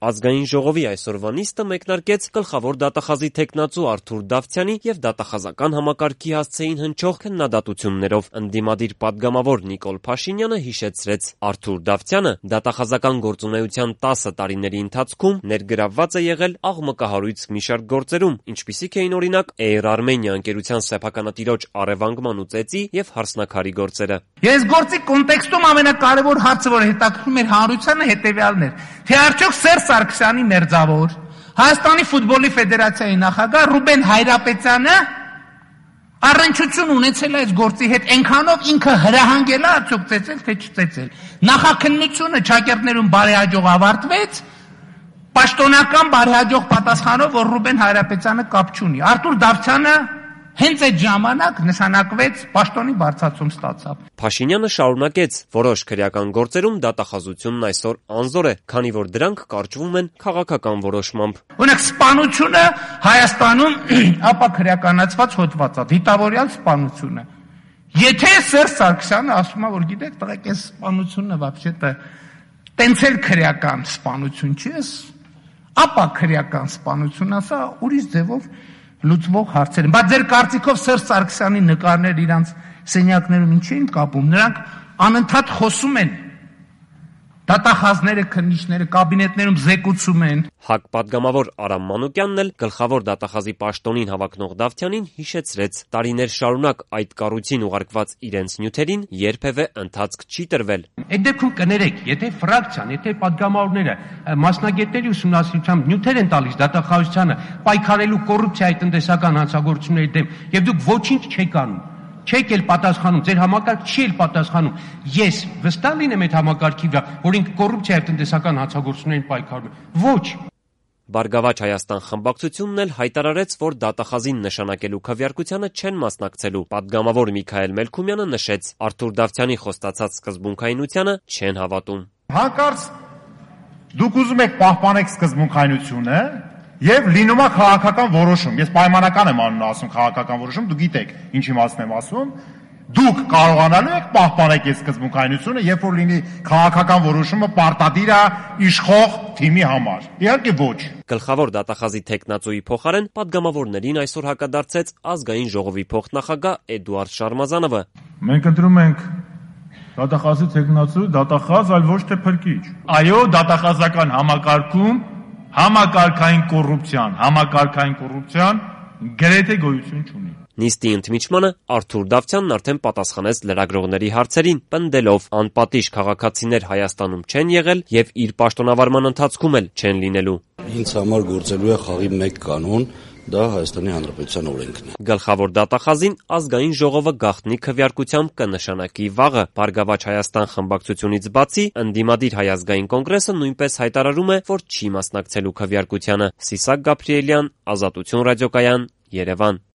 Ազգային ժողովի այսօրվա նիստը մեկնարկեց գլխավոր դատախազի թեկնածու Արթուր Դավթյանի եւ դատախազական համակարգի հասցեին հնչող քննադատություններով։ Ընդդիմադիր պատգամավոր Նիկոլ Փաշինյանը հիշեցրեց. Արթուր Դավթյանը դատախազական գործունեության 10 տարիների ընթացքում ներգրավված է եղել աղմկահարույց մի շարք գործերում, ինչպիսիք էին օրինակ Air Armenia ընկերության սեփականատիրոջ առևանգման ու ծեծի եւ հարսնաքարի գործերը։ Ես գործի կոնտեքստում ամենակարևոր հարցը, որ հետաքրքրում էր հանրությանը, հետեւյալն էր. թե արդյոք Սերժ Սարգսյանի մերձավոր Հայաստանի ֆուտբոլի ֆեդերացիայի նախագահ Ռուբեն Հայրապետյանը առնչություն ունեցել է այս գործի հետ, այնքանով ինքը հրահանգել է արդյոք ծեծել թե չծեծել։ Նախաքննությունը ճակերտներում բարեհաջող ավարտվեց, պաշտոնական բարեհաջող պատասխանով, որ Ռուբեն Հայրապետյանը կապ չունի։ Արթուր Դավթյանը հենց այդ ժամանակ նշանակվեց պաշտոնի բարձրացում ստացավ։ Փաշինյանը շարունակեց. որոշ քրեական գործերում դատախազությունն այսօր անզոր է, քանի որ դրանք կարճվում են քաղաքական որոշմամբ։ Օրինակ սպանությունը Հայաստանում ապա քրեականացված հոդված է, դիտավորյալ սպանությունը։ Եթե Սերժ Սարգսյանը ասում է, որ գիտեք, տղեկ, այս սպանությունը вообще-то տենց էլ քրեական սպանություն չի, ապա քրեական սպանություն ասա, ուրիշ ձևով լուծվող հարցեր են։ Բայց ձեր կարծիքով Սերժ Սարգսյանի նկարներ իրանց սենյակներում ինչ էին կապում։ Նրանք անընդհատ խոսում են, դատախազները, քննիչները կաբինետներում զեկուցում են։ ՀԱԿ պատգամավոր Արամ Մանուկյանն էլ գլխավոր դատախազի պաշտոնին հավակնող Դավթյանին հիշեցրեց. տարիներ շարունակ այդ կառույցին ուղարկված իրենց նյութերին երբևէ ընթացք չի տրվել։ Այդ դեպքում կներեք, եթե ֆրակցիան, եթե պատգամավորները մասնագետների ուսումնասիրությամբ նյութեր են տալիս դատախազությանը պայքարելու կոռուպցիայի տնտեսական հանցագործությունների դեմ, եւ դուք ոչինչ չեք անում, չեք էլ պատասխանում, ձեր համակարգ չի էլ պատասխանում, ես վստահ լինեմ այդ համակարգի վրա, որ ինքը կոռուպցիայի տնտեսական հանցագործություններին պայքարում է։ Ոչ։ Բարգավաճ Հայաստան խմբակցությունն էլ հայտարարեց, որ դատախազին նշանակելու քվեարկությանը չեն մասնակցելու։ Պատգամավոր Միքայել Մելքումյանը նշեց. Արթուր Դավթյանի խոստացած սկզբունքայնությանը չեն հավատում։ Հանկարծ դուք ուզում եք պահպանեք սկզբունքայնությունը եւ լինում է քաղաքական որոշում։ Ես պայմանական եմ ասում քաղաքական որոշում, դուք գիտեք ինչ իմաստն եմ ասում։ Դուք կարողանալու եք պահպանել այս սկզբունքայնությունը, երբ որ լինի քաղաքական որոշումը պարտադիր է իշխող թիմի համար։ Իհարկե ոչ։ Գլխավոր դատախազի թեկնածուի փոխարեն պատգամավորներին այսօր հակադարձեց Ազգային ժողովի փոխնախագահ Էդուարդ Շարմազանովը։ Մենք ընտրում ենք դատախազի թեկնածու, դատախազ, այլ ոչ թե փրկիչ։ Այո, դատախազական համակարգում համակարգային կոռուպցիան գրեթե գոյություն չունի։ Նիստի ընդմիջմանը Արթուր Դավթյանն արդեն պատասխանեց լրագրողների հարցերին, պնդելով. անպատիժ քաղաքացիներ Հայաստանում չեն եղել եւ իր պաշտոնավարման ընթացքում էլ չեն լինելու։ Ինձ համար գործելու է խաղի մեկ կանոն, դա Հայաստանի Հանրապետության օրենքն է։ Գլխավոր դատախազին Ազգային ժողովը գաղտնի քվեարկությամբ կնշանակի վաղը։ Բարգավաճ Հայաստան խմբակցությունից բացի ընդդիմադիր Հայ ազգային կոնգրեսը նույնպես հայտարարում է, որ չի մասնակցելու քվեարկությանը։ Սիսակ Գաբրիելյան, Ազատություն ռադիոկայան, Երևան։